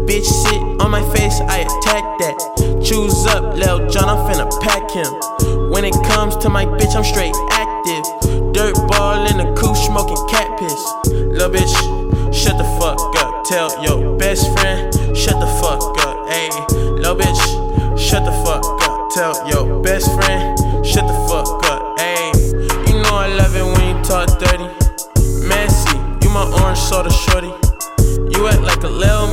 bitch sit on my face, I attack that. Choose up, Lil John, I'm finna pack him. When it comes to my bitch, I'm straight active. Dirt ball in the coupe, smoking cat piss. Lil bitch, shut the fuck up. Tell your best friend, shut the fuck up. Ayy, lil bitch, shut the fuck up. Tell your best friend, shut the fuck up. Ayy, you know I love it when you talk dirty. Messy, you my orange soda.